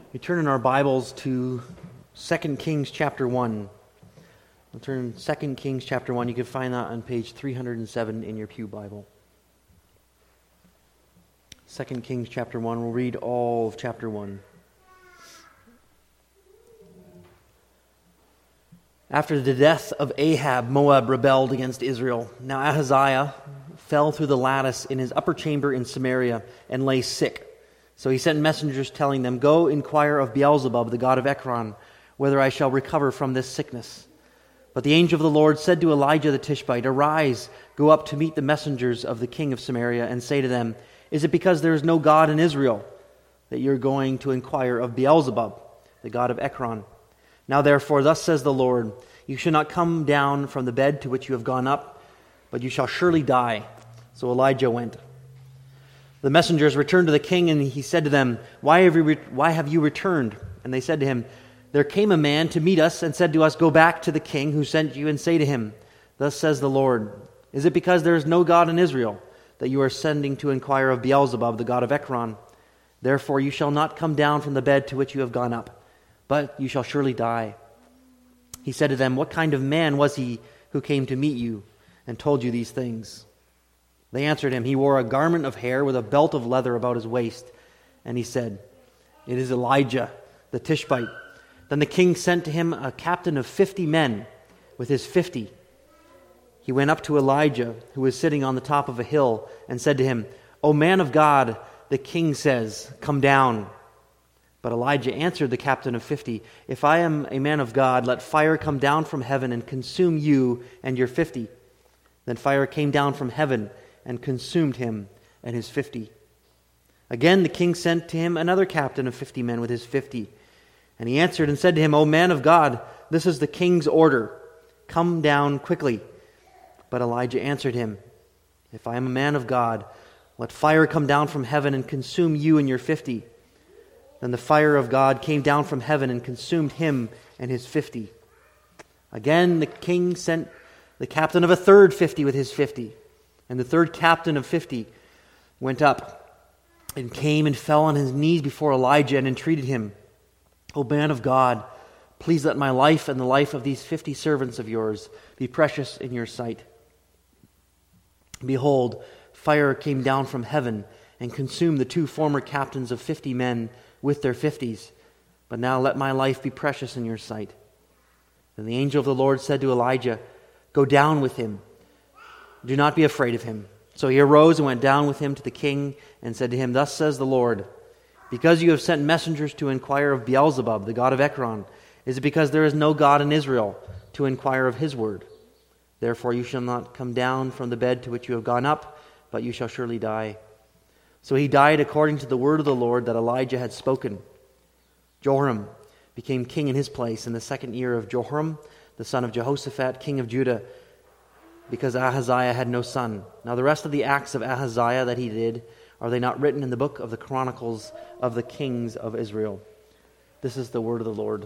We turn in our Bibles to 2 Kings chapter 1. We'll turn 2 Kings chapter 1. You can find that on page 307 in your Pew Bible. 2 Kings chapter 1. We'll read all of chapter 1. After the death of Ahab, Moab rebelled against Israel. Now Ahaziah fell through the lattice in his upper chamber in Samaria and lay sick. So he sent messengers telling them, "Go inquire of Beelzebub, the god of Ekron, whether I shall recover from this sickness." But the angel of the Lord said to Elijah the Tishbite, "Arise, go up to meet the messengers of the king of Samaria, and say to them, Is it because there is no God in Israel that you are going to inquire of Beelzebub, the god of Ekron? Now therefore, thus says the Lord, you shall not come down from the bed to which you have gone up, but you shall surely die." So Elijah went. The messengers returned to the king, and he said to them, Why have you returned? And they said to him, There came a man to meet us and said to us, Go back to the king who sent you and say to him, Thus says the Lord, Is it because there is no God in Israel that you are sending to inquire of Beelzebub, the god of Ekron? Therefore you shall not come down from the bed to which you have gone up, but you shall surely die. He said to them, What kind of man was he who came to meet you and told you these things? They answered him, He wore a garment of hair with a belt of leather about his waist. And he said, It is Elijah, the Tishbite. Then the king sent to him a captain of 50 men with his 50. He went up to Elijah, who was sitting on the top of a hill, and said to him, O man of God, the king says, Come down. But Elijah answered the captain of 50, If I am a man of God, let fire come down from heaven and consume you and your 50. Then fire came down from heaven and consumed him and his 50. Again the king sent to him another captain of 50 men with his 50. And he answered and said to him, O man of God, this is the king's order. Come down quickly. But Elijah answered him, If I am a man of God, let fire come down from heaven and consume you and your 50. Then the fire of God came down from heaven and consumed him and his 50. Again the king sent the captain of a third 50 with his 50. And the third captain of 50 went up and came and fell on his knees before Elijah and entreated him, O man of God, please let my life and the life of these 50 servants of yours be precious in your sight. Behold, fire came down from heaven and consumed the two former captains of 50 men with their 50s. But now let my life be precious in your sight. Then the angel of the Lord said to Elijah, Go down with him. Do not be afraid of him. So he arose and went down with him to the king and said to him, Thus says the Lord, Because you have sent messengers to inquire of Beelzebub, the god of Ekron, is it because there is no God in Israel to inquire of his word? Therefore you shall not come down from the bed to which you have gone up, but you shall surely die. So he died according to the word of the Lord that Elijah had spoken. Joram became king in his place in the 2nd year of Jehoram, the son of Jehoshaphat, king of Judah, because Ahaziah had no son. Now the rest of the acts of Ahaziah that he did, are they not written in the book of the Chronicles of the kings of Israel? This is the word of the Lord.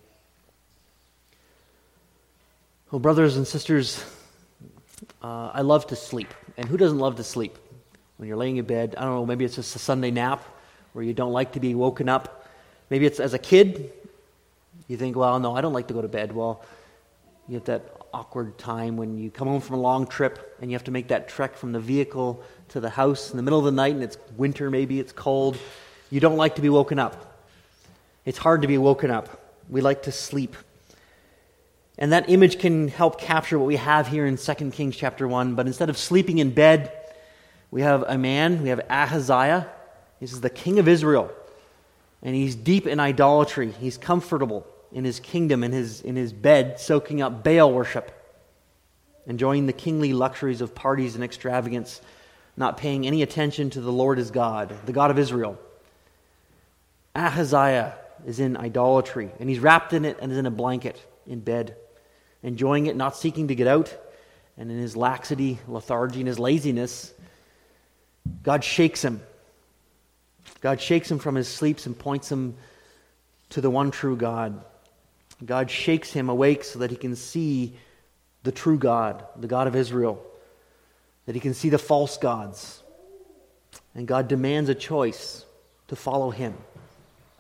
Well, brothers and sisters, I love to sleep. And who doesn't love to sleep? When you're laying in bed, I don't know, maybe it's just a Sunday nap where you don't like to be woken up. Maybe it's as a kid, you think, well, no, I don't like to go to bed. Well, you have that awkward time when you come home from a long trip and you have to make that trek from the vehicle to the house in the middle of the night, and it's winter, maybe it's cold. You don't like to be woken up. It's hard to be woken up. We like to sleep. And that image can help capture what we have here in 2 Kings chapter 1. But instead of sleeping in bed, we have a man, we have Ahaziah. This is the king of Israel. And he's deep in idolatry. He's comfortable in his kingdom, in his bed, soaking up Baal worship, enjoying the kingly luxuries of parties and extravagance, not paying any attention to the Lord his God, the God of Israel. Ahaziah is in idolatry, and he's wrapped in it and is in a blanket in bed, enjoying it, not seeking to get out. And in his laxity, lethargy, and his laziness, God shakes him. God shakes him from his sleeps and points him to the one true God. God shakes him awake so that he can see the true God, the God of Israel, that he can see the false gods. And God demands a choice to follow him.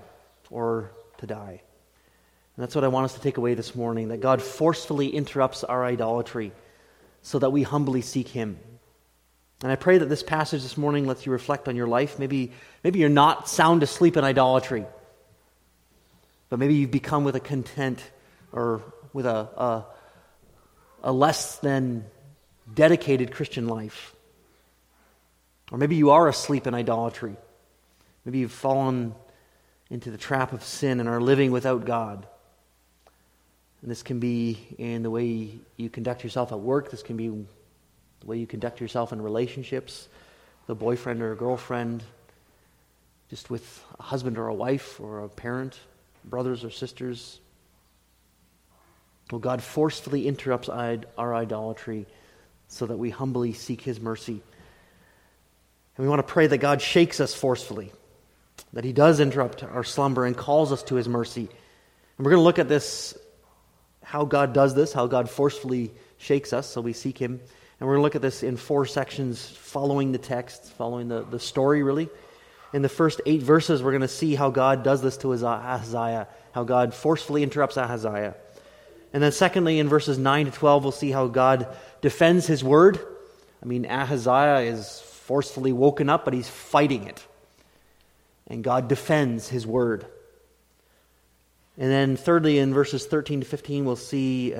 or to die. And that's what I want us to take away this morning, that God forcefully interrupts our idolatry so that we humbly seek Him. And I pray that this passage this morning lets you reflect on your life. Maybe you're not sound asleep in idolatry, but maybe you've become with a content or with a less than dedicated Christian life. Or maybe you are asleep in idolatry. Maybe you've fallen into the trap of sin and are living without God. And this can be in the way you conduct yourself at work. This can be the way you conduct yourself in relationships, with a boyfriend or a girlfriend, just with a husband or a wife or a parent, brothers or sisters. Well, God forcefully interrupts our idolatry so that we humbly seek His mercy. And we want to pray that God shakes us forcefully, that He does interrupt our slumber and calls us to His mercy. And we're going to look at this, how God does this, how God forcefully shakes us so we seek Him. And we're going to look at this in 4 sections following the text, following the story really. In the first 8 verses, we're going to see how God does this to Ahaziah, how God forcefully interrupts Ahaziah. And then secondly, in verses 9 to 12, we'll see how God defends His word. I mean, Ahaziah is forcefully woken up, but he's fighting it. And God defends His word. And then thirdly, in verses 13 to 15, we'll see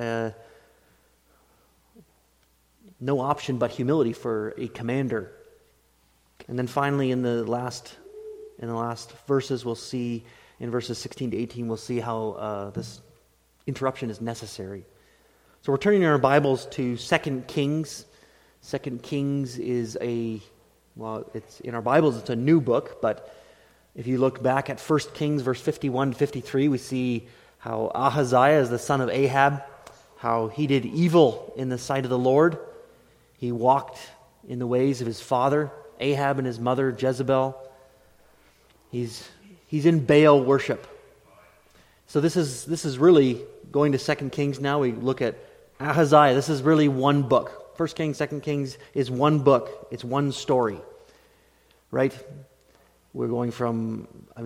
no option but humility for a commander. And then finally, in the last verses, we'll see, in verses 16 to 18, we'll see how this interruption is necessary. So we're turning our Bibles to 2 Kings. 2 Kings is it's in our Bibles, it's a new book, but if you look back at 1 Kings, verse 51 to 53, we see how Ahaziah is the son of Ahab, how he did evil in the sight of the Lord. He walked in the ways of his father, Ahab, and his mother, Jezebel. He's in Baal worship. So this is really going to 2 Kings now. We look at Ahaziah. This is really one book. 1 Kings, 2 Kings is one book. It's one story. Right? We're going from,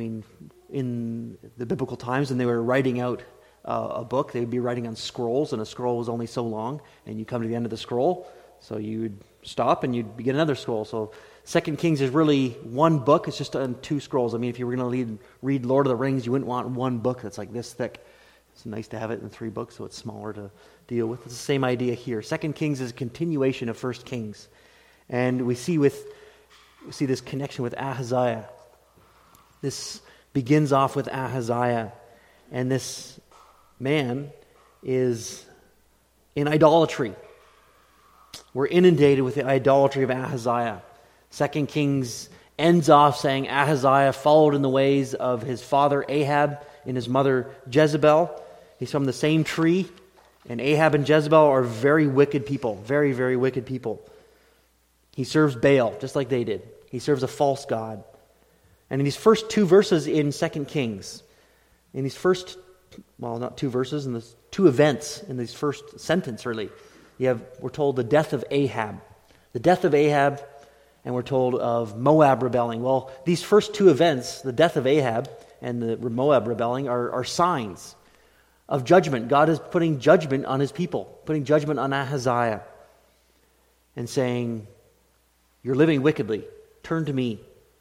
in the biblical times when they were writing out a book, they would be writing on scrolls, and a scroll was only so long, and you come to the end of the scroll, so you'd stop and you'd begin another scroll. So 2 Kings is really one book. It's just on 2 scrolls. If you were going to read Lord of the Rings, you wouldn't want one book that's like this thick. It's nice to have it in 3 books, so it's smaller to deal with. It's the same idea here. 2 Kings is a continuation of 1 Kings. And we see this connection with Ahaziah. This begins off with Ahaziah. And this man is in idolatry. We're inundated with the idolatry of Ahaziah. 2 Kings ends off saying Ahaziah followed in the ways of his father Ahab and his mother Jezebel. He's from the same tree. And Ahab and Jezebel are very wicked people. Very, very wicked people. He serves Baal, just like they did. He serves a false god. And in these first 2 verses in 2 Kings, in these first, not 2 verses, in the 2 events, in this first sentence really, we're told the death of Ahab. The death of Ahab, and we're told of Moab rebelling. Well, these first 2 events, the death of Ahab and the Moab rebelling, are signs of judgment. God is putting judgment on His people, putting judgment on Ahaziah, and saying, "You're living wickedly. Turn to me."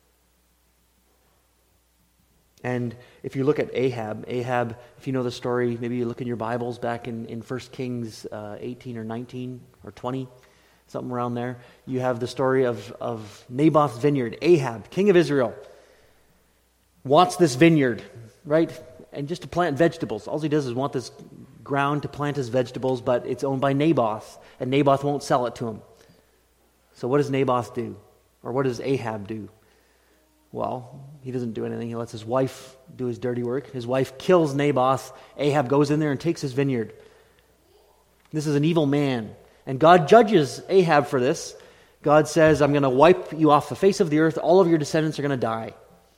And if you look at Ahab, if you know the story, maybe you look in your Bibles back in 1 Kings 18 or 19 or 20, something around there. You have the story of Naboth's vineyard. Ahab, king of Israel, wants this vineyard, right? And just to plant vegetables. All he does is want this ground to plant his vegetables, but it's owned by Naboth, and Naboth won't sell it to him. So what does Naboth do? Or what does Ahab do? Well, he doesn't do anything. He lets his wife do his dirty work. His wife kills Naboth. Ahab goes in there and takes his vineyard. This is an evil man. And God judges Ahab for this. God says, "I'm going to wipe you off the face of the earth. All of your descendants are going to die."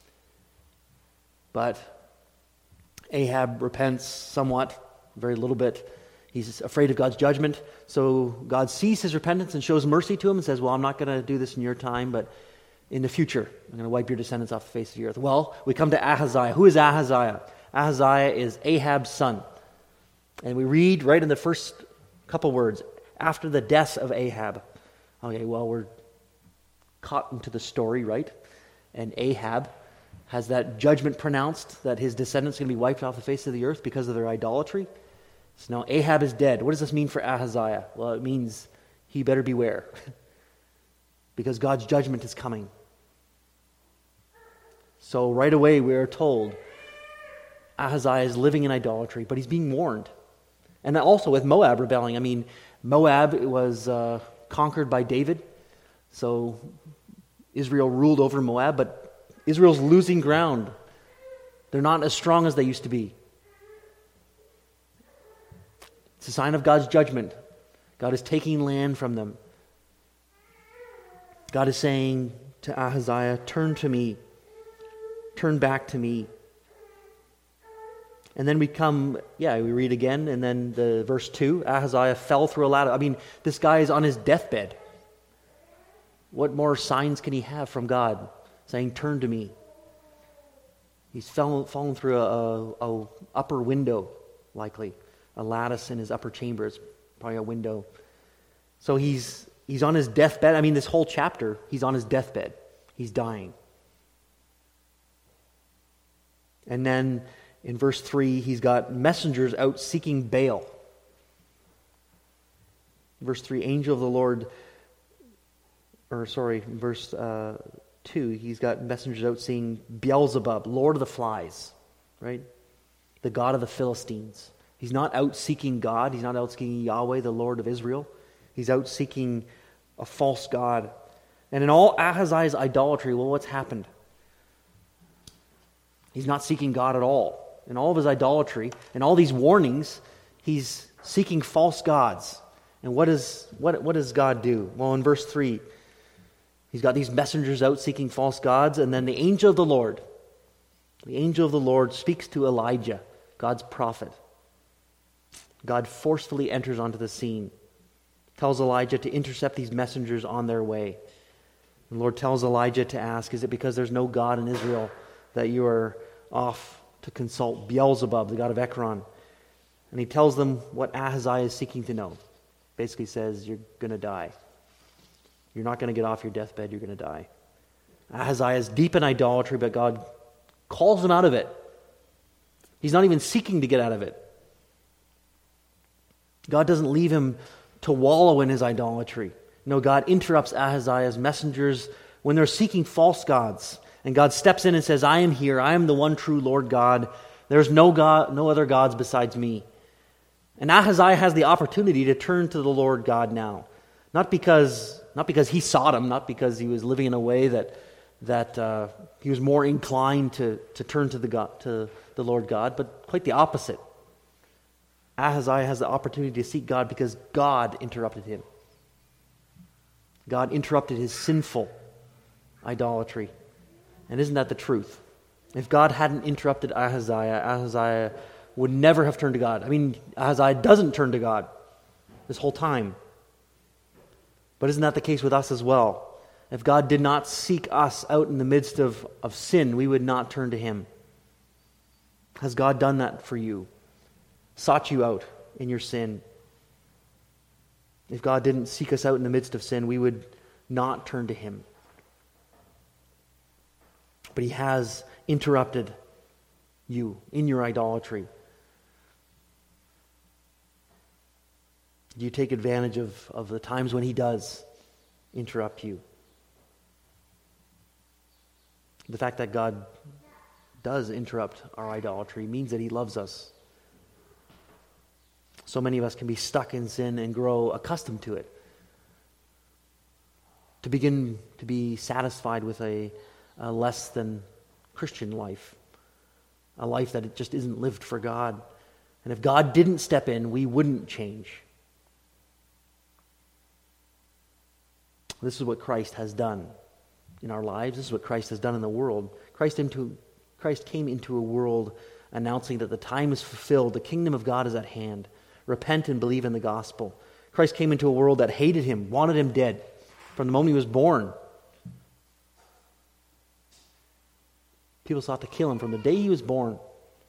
But Ahab repents somewhat, very little bit. He's afraid of God's judgment. So God sees his repentance and shows mercy to him and says, "Well, I'm not going to do this in your time, but in the future. I'm going to wipe your descendants off the face of the earth. Well, we come to Ahaziah. Who is Ahaziah? Ahaziah is Ahab's son. And we read right in the first couple words, after the death of Ahab. Okay, well, we're caught into the story, right? And Ahab has that judgment pronounced that his descendants are going to be wiped off the face of the earth because of their idolatry. So now Ahab is dead. What does this mean for Ahaziah? Well, it means he better beware because God's judgment is coming. So right away we are told Ahaziah is living in idolatry, but he's being warned. And also with Moab rebelling. I mean, Moab was conquered by David, so Israel ruled over Moab, but Israel's losing ground. They're not as strong as they used to be. It's a sign of God's judgment. God is taking land from them. God is saying to Ahaziah, turn to me. Turn back to me. And then we read again, and then the verse 2, Ahaziah fell through a ladder. I mean, this guy is on his deathbed. What more signs can he have from God saying, turn to me? He's fallen through a upper window, likely. A lattice in his upper chamber is probably a window. So he's on his deathbed. I mean, this whole chapter, he's on his deathbed. He's dying. And then in verse 3, he's got messengers out seeking Baal. Verse 3, angel of the Lord, verse 2, he's got messengers out seeing Beelzebub, Lord of the Flies, right? The God of the Philistines. He's not out seeking God. He's not out seeking Yahweh, the Lord of Israel. He's out seeking a false god. And in all Ahaziah's idolatry, well, what's happened? He's not seeking God at all. In all of his idolatry, and all these warnings, he's seeking false gods. And what does God do? Well, in verse 3, he's got these messengers out seeking false gods, and then the angel of the Lord speaks to Elijah, God's prophet. God forcefully enters onto the scene, tells Elijah to intercept these messengers on their way. The Lord tells Elijah to ask, is it because there's no God in Israel that you are off to consult Beelzebub, the god of Ekron? And he tells them what Ahaziah is seeking to know. Basically says, you're going to die. You're not going to get off your deathbed, you're going to die. Ahaziah is deep in idolatry, but God calls him out of it. He's not even seeking to get out of it. God doesn't leave him to wallow in his idolatry. No, God interrupts Ahaziah's messengers when they're seeking false gods. And God steps in and says, I am here. I am the one true Lord God. There's no other gods besides me. And Ahaziah has the opportunity to turn to the Lord God now. Not because he sought him, not because he was living in a way that he was more inclined to turn to the Lord God, but quite the opposite. Ahaziah has the opportunity to seek God because God interrupted him. God interrupted his sinful idolatry. And isn't that the truth? If God hadn't interrupted Ahaziah would never have turned to God. I mean, Ahaziah doesn't turn to God this whole time. But isn't that the case with us as well? If God did not seek us out in the midst of sin, we would not turn to him. Has God done that for you? Sought you out in your sin? If God didn't seek us out in the midst of sin, we would not turn to him. But he has interrupted you in your idolatry. Do you take advantage of the times when he does interrupt you? The fact that God does interrupt our idolatry means that he loves us. So many of us can be stuck in sin and grow accustomed to it. To begin to be satisfied with a less than Christian life. A life that it just isn't lived for God. And if God didn't step in, we wouldn't change. This is what Christ has done in our lives. This is what Christ has done in the world. Christ came into a world announcing that the time is fulfilled, the kingdom of God is at hand. Repent and believe in the gospel. Christ came into a world that hated him, wanted him dead from the moment he was born. People sought to kill him from the day he was born.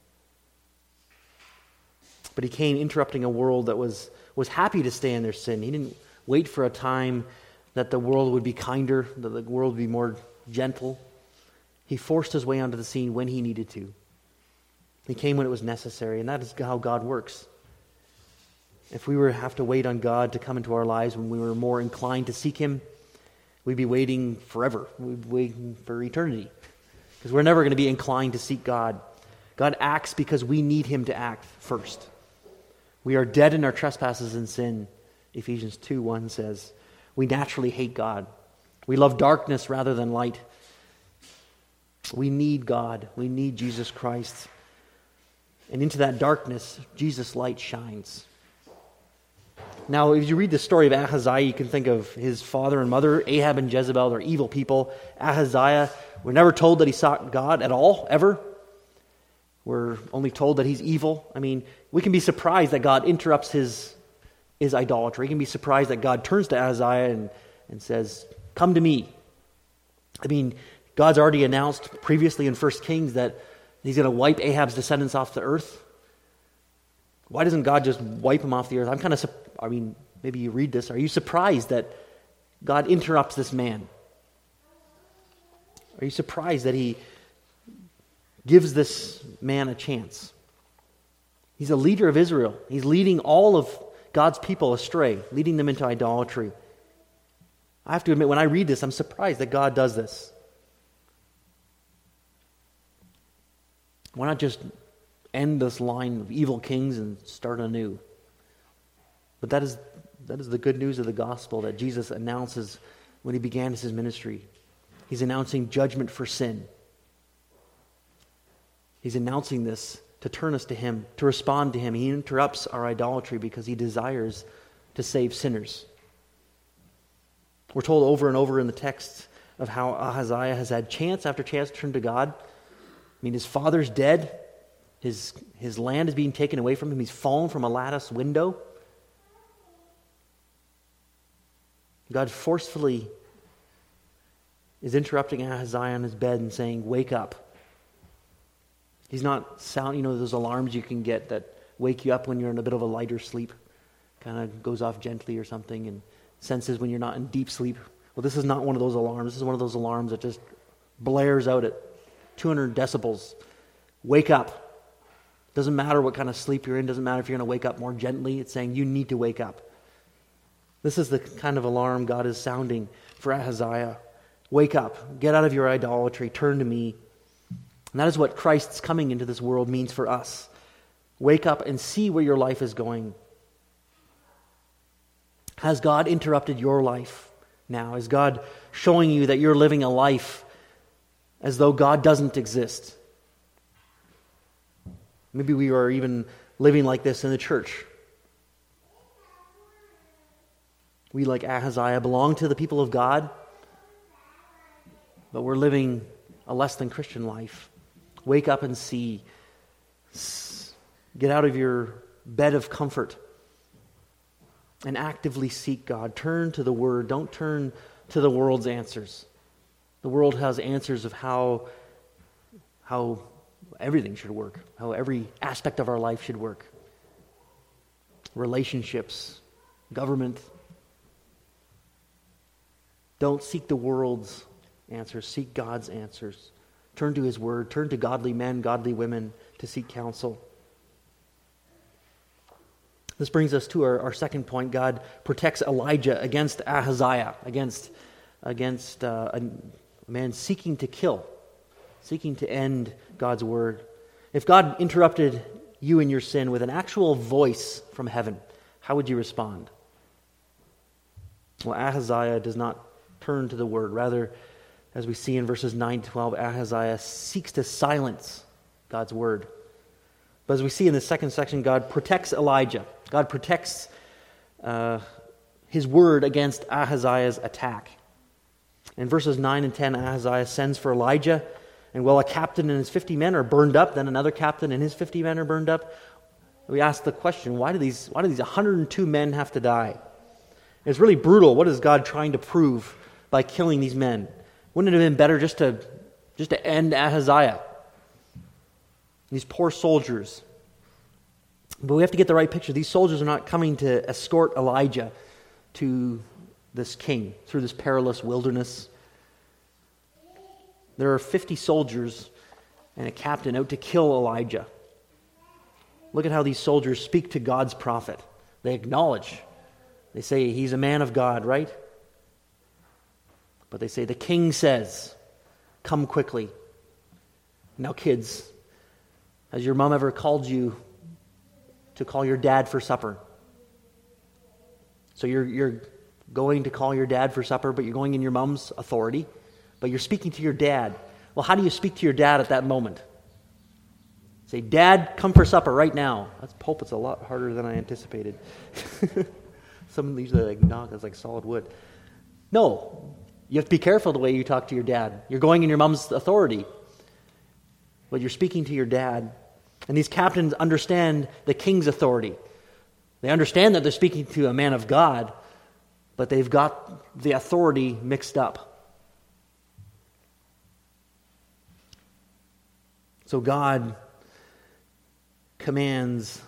But he came interrupting a world that was happy to stay in their sin. He didn't wait for a time that the world would be kinder, that the world would be more gentle. He forced his way onto the scene when he needed to. He came when it was necessary, and that is how God works. If we were to have to wait on God to come into our lives when we were more inclined to seek him, we'd be waiting forever. We'd be waiting for eternity. Because we're never going to be inclined to seek God. God acts because we need him to act first. We are dead in our trespasses and sin, Ephesians 2:1 says. We naturally hate God. We love darkness rather than light. We need God. We need Jesus Christ. And into that darkness, Jesus' light shines. Now, if you read the story of Ahaziah, you can think of his father and mother, Ahab and Jezebel. They're evil people. Ahaziah, we're never told that he sought God at all, ever. We're only told that he's evil. I mean, we can be surprised that God interrupts his idolatry. We can be surprised that God turns to Ahaziah and says, "Come to me." I mean, God's already announced previously in 1 Kings that he's going to wipe Ahab's descendants off the earth. Why doesn't God just wipe him off the earth? Maybe you read this. Are you surprised that God interrupts this man? Are you surprised that he gives this man a chance? He's a leader of Israel. He's leading all of God's people astray, leading them into idolatry. I have to admit, when I read this, I'm surprised that God does this. Why not just end this line of evil kings and start anew? But that is the good news of the gospel that Jesus announces when he began his ministry. He's announcing judgment for sin. He's announcing this to turn us to him, to respond to him. He interrupts our idolatry because he desires to save sinners. We're told over and over in the text of how Ahaziah has had chance after chance to turn to God. I mean, his father's dead. His land is being taken away from him. He's fallen from a lattice window. God forcefully is interrupting Ahaziah on his bed and saying, "Wake up." He's not sound, those alarms you can get that wake you up when you're in a bit of a lighter sleep. Kind of goes off gently or something and senses when you're not in deep sleep. Well, this is not one of those alarms. This is one of those alarms that just blares out at 200 decibels. Wake up. Doesn't matter what kind of sleep you're in. Doesn't matter if you're going to wake up more gently. It's saying you need to wake up. This is the kind of alarm God is sounding for Ahaziah. Wake up. Get out of your idolatry. Turn to me. And that is what Christ's coming into this world means for us. Wake up and see where your life is going. Has God interrupted your life now? Is God showing you that you're living a life as though God doesn't exist? Maybe we are even living like this in the church. We, like Ahaziah, belong to the people of God, but we're living a less than Christian life. Wake up and see. Get out of your bed of comfort and actively seek God. Turn to the Word. Don't turn to the world's answers. The world has answers of how everything should work, how every aspect of our life should work. Relationships, government. Don't seek the world's answers. Seek God's answers. Turn to His Word. Turn to godly men, godly women to seek counsel. This brings us to our second point. God protects Elijah against Ahaziah, against a man seeking to kill, seeking to end God's Word. If God interrupted you in your sin with an actual voice from heaven, how would you respond? Well, Ahaziah does not turn to the Word. Rather, as we see in verses 9 to 12, Ahaziah seeks to silence God's Word. But as we see in the second section, God protects Elijah. God protects His Word against Ahaziah's attack. In verses 9 and 10, Ahaziah sends for Elijah, and while a captain and his 50 men are burned up, then another captain and his 50 men are burned up. We ask the question, why do these 102 men have to die? It's really brutal. What is God trying to prove by killing these men? Wouldn't it have been better just to end Ahaziah? These poor soldiers. But we have to get the right picture. These soldiers are not coming to escort Elijah to this king through this perilous wilderness. There are 50 soldiers and a captain out to kill Elijah. Look at how these soldiers speak to God's prophet. They acknowledge. They say, he's a man of God, right? But they say, the king says, come quickly. Now, kids, has your mom ever called you to call your dad for supper? So you're going to call your dad for supper, but you're going in your mom's authority, but you're speaking to your dad. Well, how do you speak to your dad at that moment? Say, Dad, come for supper right now. That's pulpit's a lot harder than I anticipated. Some usually knock, it's like solid wood. No, you have to be careful the way you talk to your dad. You're going in your mom's authority, but you're speaking to your dad. And these captains understand the king's authority. They understand that they're speaking to a man of God, but they've got the authority mixed up. So God commands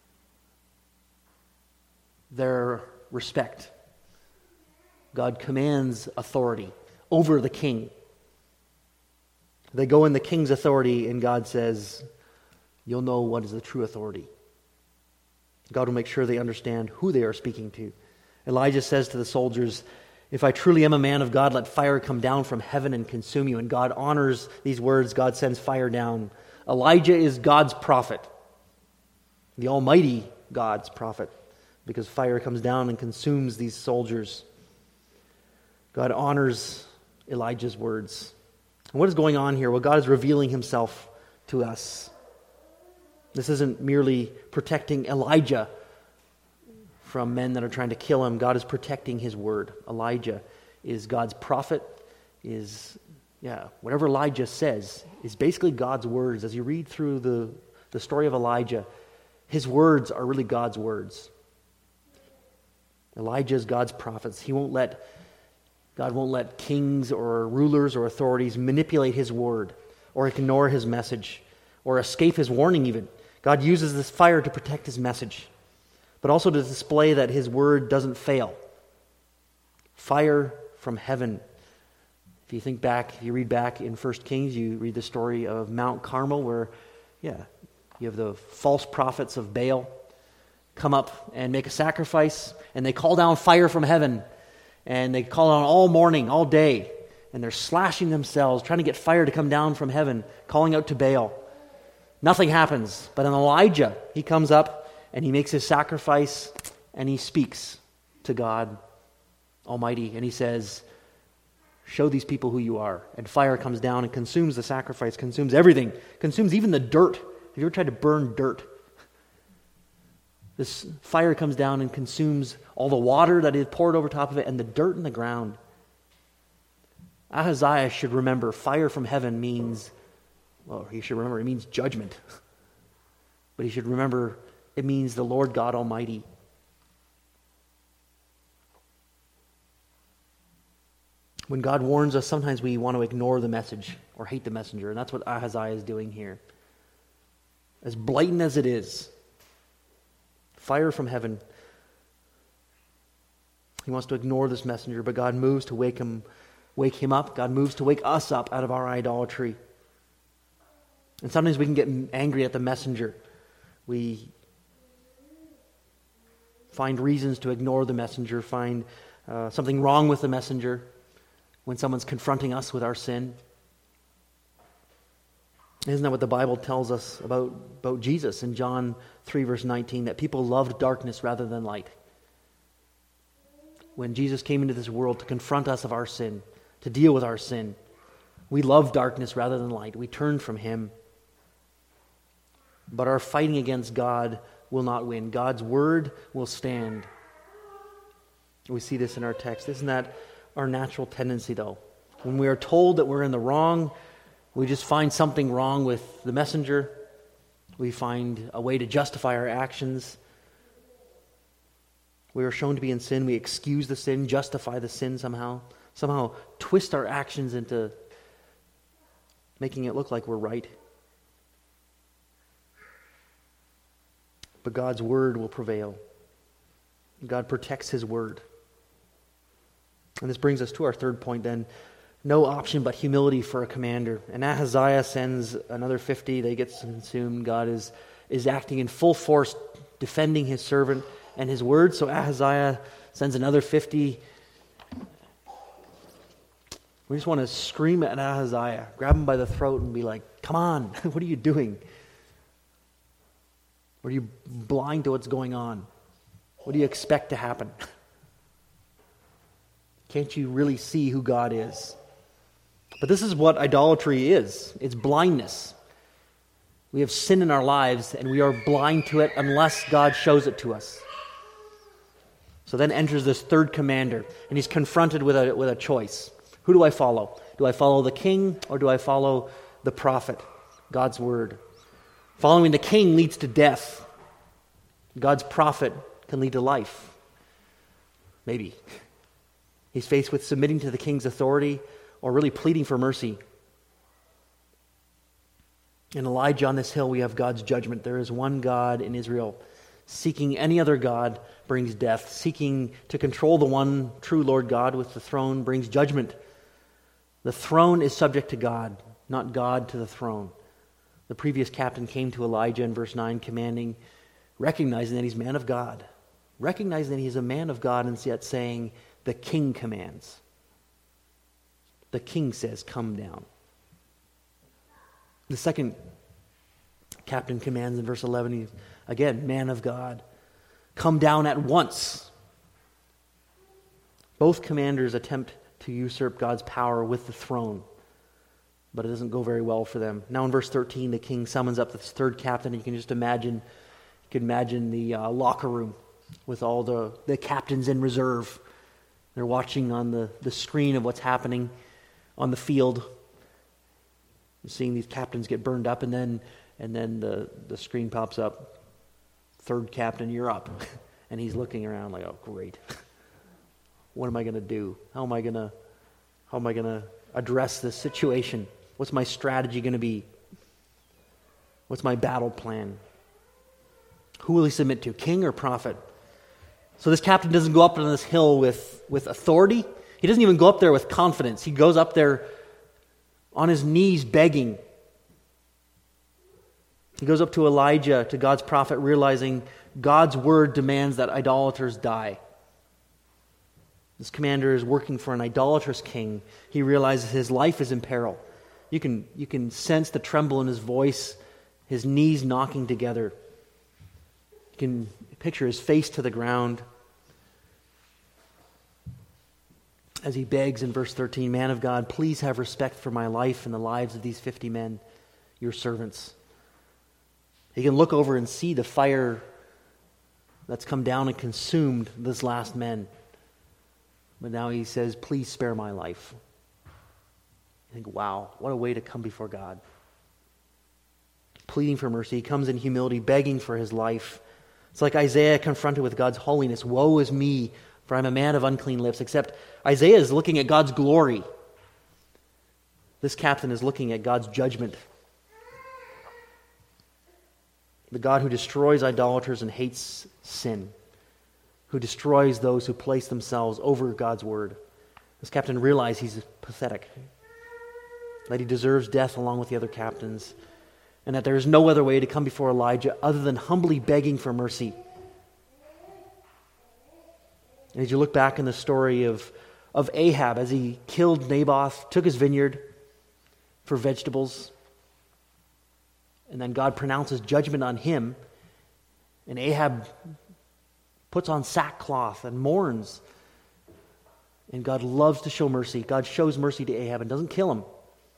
their respect. God commands authority over the king. They go in the king's authority, and God says, you'll know what is the true authority. God will make sure they understand who they are speaking to. Elijah says to the soldiers, if I truly am a man of God, let fire come down from heaven and consume you. And God honors these words. God sends fire down. Elijah is God's prophet, the Almighty God's prophet, because fire comes down and consumes these soldiers. God honors Elijah's words. And what is going on here? Well, God is revealing himself to us. This isn't merely protecting Elijah from men that are trying to kill him. God is protecting his word. Elijah is God's prophet, whatever Elijah says is basically God's words. As you read through the story of Elijah, his words are really God's words. Elijah is God's prophet. God won't let kings or rulers or authorities manipulate his word or ignore his message or escape his warning even. God uses this fire to protect his message, but also to display that his word doesn't fail. Fire from heaven. If you think back, you read back in 1 Kings, you read the story of Mount Carmel where, you have the false prophets of Baal come up and make a sacrifice, and they call down fire from heaven, and they call down all morning, all day, and they're slashing themselves, trying to get fire to come down from heaven, calling out to Baal. Nothing happens. But in Elijah, he comes up and he makes his sacrifice and he speaks to God Almighty, and he says, show these people who you are. And fire comes down and consumes the sacrifice, consumes everything, consumes even the dirt. Have you ever tried to burn dirt? This fire comes down and consumes all the water that is poured over top of it and the dirt in the ground. Ahaziah should remember fire from heaven means, it means judgment. But he should remember it means the Lord God Almighty. When God warns us, sometimes we want to ignore the message or hate the messenger, and that's what Ahaziah is doing here. As blatant as it is, fire from heaven, he wants to ignore this messenger, but God moves to wake him up. God moves to wake us up out of our idolatry. And sometimes we can get angry at the messenger. We find reasons to ignore the messenger, find something wrong with the messenger when someone's confronting us with our sin. Isn't that what the Bible tells us about Jesus in John 3 verse 19, that people loved darkness rather than light? When Jesus came into this world to confront us of our sin, to deal with our sin, we loved darkness rather than light. We turned from him. But our fighting against God will not win. God's word will stand. We see this in our text. Isn't that our natural tendency, though? When we are told that we're in the wrong, we just find something wrong with the messenger. We find a way to justify our actions. We are shown to be in sin. We excuse the sin, justify the sin somehow twist our actions into making it look like we're right. but God's word will prevail. God protects his word. And this brings us to our third point then. No option but humility for a commander. And Ahaziah sends another 50. They get consumed. God is acting in full force, defending his servant and his word. So Ahaziah sends another 50. We just want to scream at Ahaziah, grab him by the throat and be like, come on, what are you doing? Are you blind to what's going on? What do you expect to happen? Can't you really see who God is? But this is what idolatry is. It's blindness. We have sin in our lives and we are blind to it unless God shows it to us. So then enters this third commander, and he's confronted with a choice. Who do I follow? Do I follow the king or do I follow the prophet, God's word? Following the king leads to death. God's prophet can lead to life. Maybe. He's faced with submitting to the king's authority or really pleading for mercy. In Elijah on this hill, we have God's judgment. There is one God in Israel. Seeking any other God brings death. Seeking to control the one true Lord God with the throne brings judgment. The throne is subject to God, not God to the throne. The previous captain came to Elijah in verse 9 commanding, recognizing that he's man of God. Recognizing that he's a man of God and yet saying, the king commands. The king says, come down. The second captain commands in verse 11, he's, again, man of God. Come down at once. Both commanders attempt to usurp God's power with the throne, but it doesn't go very well for them. Now in verse 13, the king summons up this third captain. You can just imagine, the locker room with all the captains in reserve. They're watching on the screen of what's happening on the field. You're seeing these captains get burned up, and then the screen pops up. Third captain, you're up. And he's looking around like, oh, great. What am I going to do? How am I going to address this situation? What's my strategy going to be? What's my battle plan? Who will he submit to, king or prophet? So this captain doesn't go up on this hill with authority. He doesn't even go up there with confidence. He goes up there on his knees begging. He goes up to Elijah, to God's prophet, realizing God's word demands that idolaters die. This commander is working for an idolatrous king. He realizes his life is in peril. You can sense the tremble in his voice, his knees knocking together. You can picture his face to the ground as he begs in verse 13, man of God, please have respect for my life and the lives of these 50 men, your servants. He can look over and see the fire that's come down and consumed this last men. But now he says, please spare my life. You think, wow, what a way to come before God. Pleading for mercy. He comes in humility, begging for his life. It's like Isaiah confronted with God's holiness. Woe is me, for I'm a man of unclean lips. Except Isaiah is looking at God's glory. This captain is looking at God's judgment. The God who destroys idolaters and hates sin, who destroys those who place themselves over God's word. This captain realized he's pathetic, that he deserves death along with the other captains, and that there is no other way to come before Elijah other than humbly begging for mercy. And as you look back in the story of Ahab, as he killed Naboth, took his vineyard for vegetables, and then God pronounces judgment on him, and Ahab puts on sackcloth and mourns, and God loves to show mercy. God shows mercy to Ahab and doesn't kill him.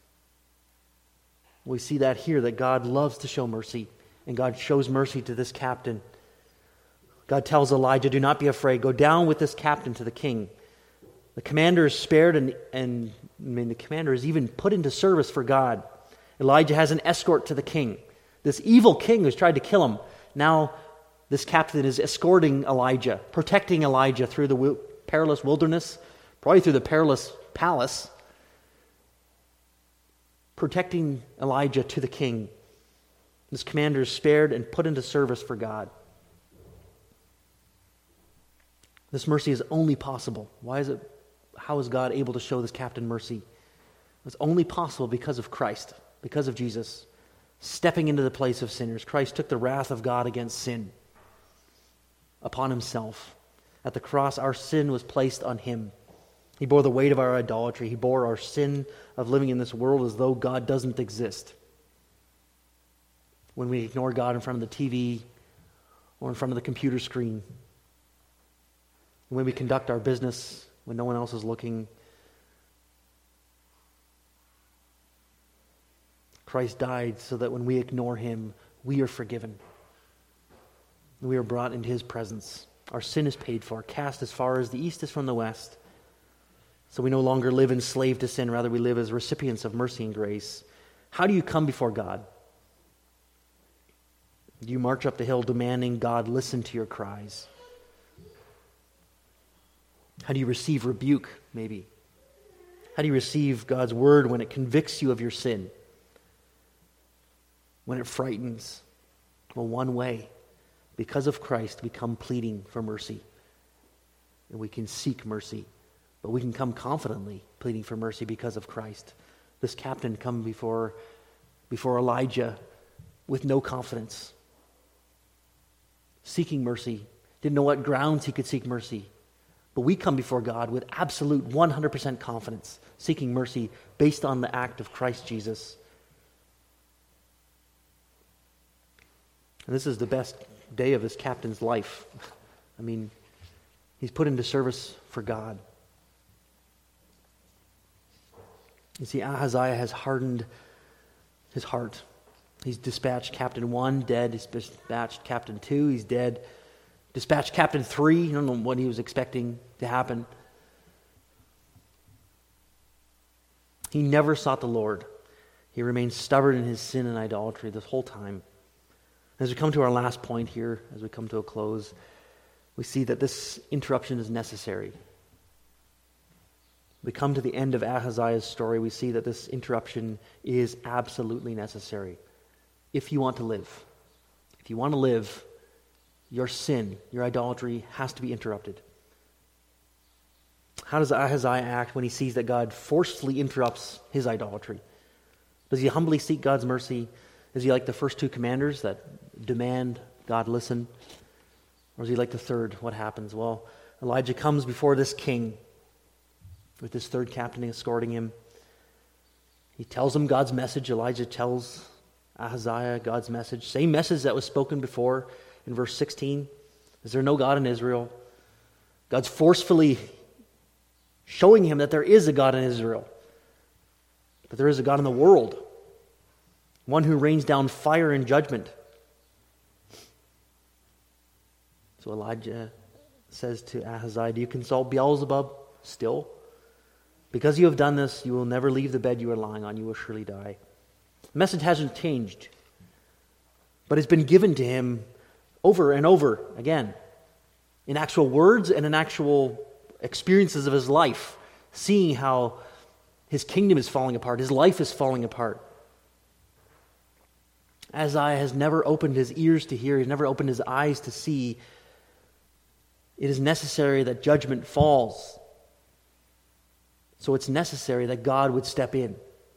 We see that here, that God loves to show mercy, and God shows mercy to this captain. God tells Elijah, do not be afraid. Go down with this captain to the king. The commander is spared, and the commander is even put into service for God. Elijah has an escort to the king. This evil king who's tried to kill him. Now this captain is escorting Elijah, protecting Elijah through the perilous wilderness, probably through the perilous palace, protecting Elijah to the king. This commander is spared and put into service for God. This mercy is only possible. How is God able to show this captain mercy? It's only possible because of Christ, because of Jesus, stepping into the place of sinners. Christ took the wrath of God against sin upon himself. At the cross, our sin was placed on him. He bore the weight of our idolatry. He bore our sin of living in this world as though God doesn't exist. When we ignore God in front of the TV or in front of the computer screen, when we conduct our business when no one else is looking, Christ died so that when we ignore him, we are forgiven. We are brought into his presence. Our sin is paid for, cast as far as the east is from the west. So we no longer live enslaved to sin, rather we live as recipients of mercy and grace. How do you come before God? Do you march up the hill demanding God listen to your cries? How do you receive rebuke, maybe? How do you receive God's word when it convicts you of your sin? When it frightens? Well, one way. Because of Christ, we come pleading for mercy. And we can seek mercy. But we can come confidently pleading for mercy because of Christ. This captain come before Elijah with no confidence, seeking mercy. Didn't know what grounds he could seek mercy. But we come before God with absolute 100% confidence, seeking mercy based on the act of Christ Jesus. And this is the best day of this captain's life. I mean, he's put into service for God. You see, Ahaziah has hardened his heart. He's dispatched Captain 1, dead. He's dispatched Captain 2, he's dead. Dispatched Captain 3, I don't know what he was expecting to happen. He never sought the Lord. He remained stubborn in his sin and idolatry this whole time. As we come to our last point here, as we come to a close, we see that this interruption is necessary. We come to the end of Ahaziah's story, we see that this interruption is absolutely necessary. If you want to live, your sin, your idolatry has to be interrupted. How does Ahaziah act when he sees that God forcefully interrupts his idolatry? Does he humbly seek God's mercy? Is he like the first two commanders that demand God listen? Or is he like the third? What happens? Well, Elijah comes before this king with this third captain escorting him. He tells him God's message. Elijah tells Ahaziah God's message. Same message that was spoken before in verse 16. Is there no God in Israel? God's forcefully showing him that there is a God in Israel. That there is a God in the world. One who rains down fire and judgment. So Elijah says to Ahaziah, do you consult Beelzebub still? Because you have done this, you will never leave the bed you are lying on. You will surely die. The message hasn't changed. But it's been given to him over and over again. In actual words and in actual experiences of his life. Seeing how his kingdom is falling apart. His life is falling apart. Ahaziah has never opened his ears to hear. He's never opened his eyes to see. It is necessary that judgment falls. So it's necessary that God would step in.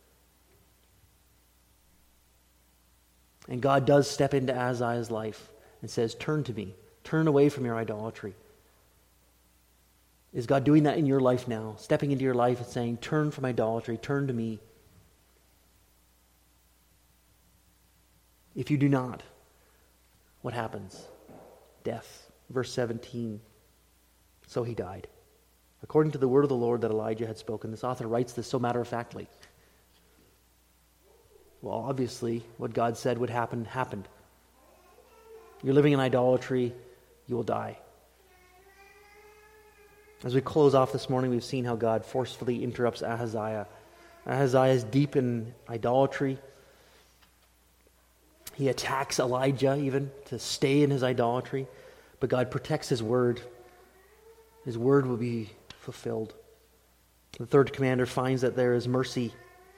And God does step into Ahaziah's life and says, turn to me. Turn away from your idolatry. Is God doing that in your life now? Stepping into your life and saying, turn from idolatry, turn to me. If you do not, what happens? Death. Verse 17. So he died. According to the word of the Lord that Elijah had spoken. This author writes this so matter-of-factly. Well, obviously, what God said would happen, happened. You're living in idolatry, you will die. As we close off this morning, we've seen how God forcefully interrupts Ahaziah. Ahaziah is deep in idolatry. He attacks Elijah even to stay in his idolatry. But God protects his word. His word will be fulfilled. The third commander finds that there is mercy.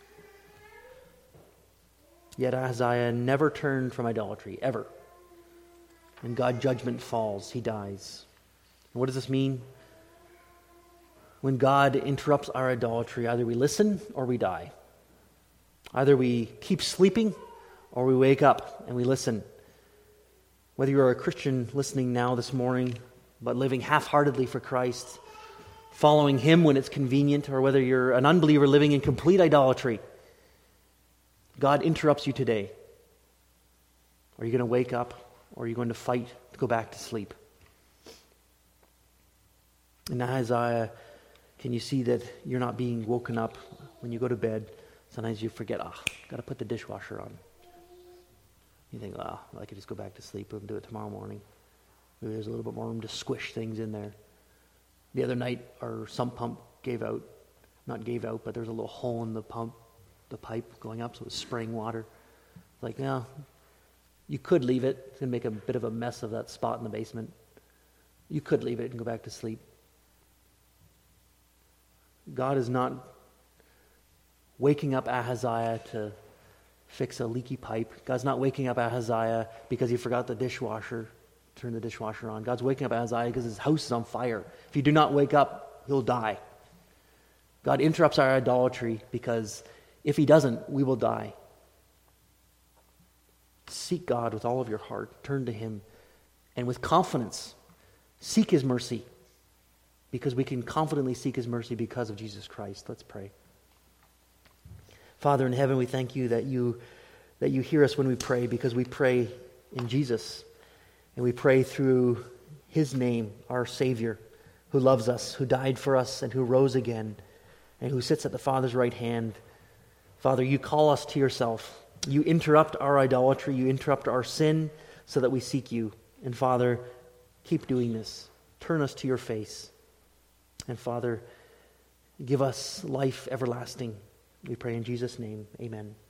Yet Ahaziah never turned from idolatry, ever. And God's judgment falls. He dies. What does this mean? When God interrupts our idolatry, either we listen or we die. Either we keep sleeping or we wake up and we listen. Whether you're a Christian listening now this morning, but living half-heartedly for Christ, following Him when it's convenient, or whether you're an unbeliever living in complete idolatry, God interrupts you today. Are you going to wake up, or are you going to fight to go back to sleep? In Isaiah, can you see that you're not being woken up when you go to bed? Sometimes you forget, got to put the dishwasher on. You think, I could just go back to sleep and do it tomorrow morning. Maybe there's a little bit more room to squish things in there. The other night, our sump pump not gave out, but there's a little hole in the pump, the pipe going up, so it was spraying water. Like, no, you could leave it. It's going to make a bit of a mess of that spot in the basement. You could leave it and go back to sleep. God is not waking up Ahaziah to fix a leaky pipe. God's not waking up Ahaziah because he forgot the dishwasher, turn the dishwasher on. God's waking up Ahaziah because his house is on fire. If you do not wake up, he'll die. God interrupts our idolatry because if he doesn't, we will die. Seek God with all of your heart. Turn to him. And with confidence, seek his mercy. Because we can confidently seek his mercy because of Jesus Christ. Let's pray. Father in heaven, we thank you that you hear us when we pray, because we pray in Jesus. And we pray through his name, our Savior, who loves us, who died for us, and who rose again, and who sits at the Father's right hand. Father, you call us to yourself. You interrupt our idolatry. You interrupt our sin so that we seek you. And Father, keep doing this. Turn us to your face. And Father, give us life everlasting. We pray in Jesus' name. Amen.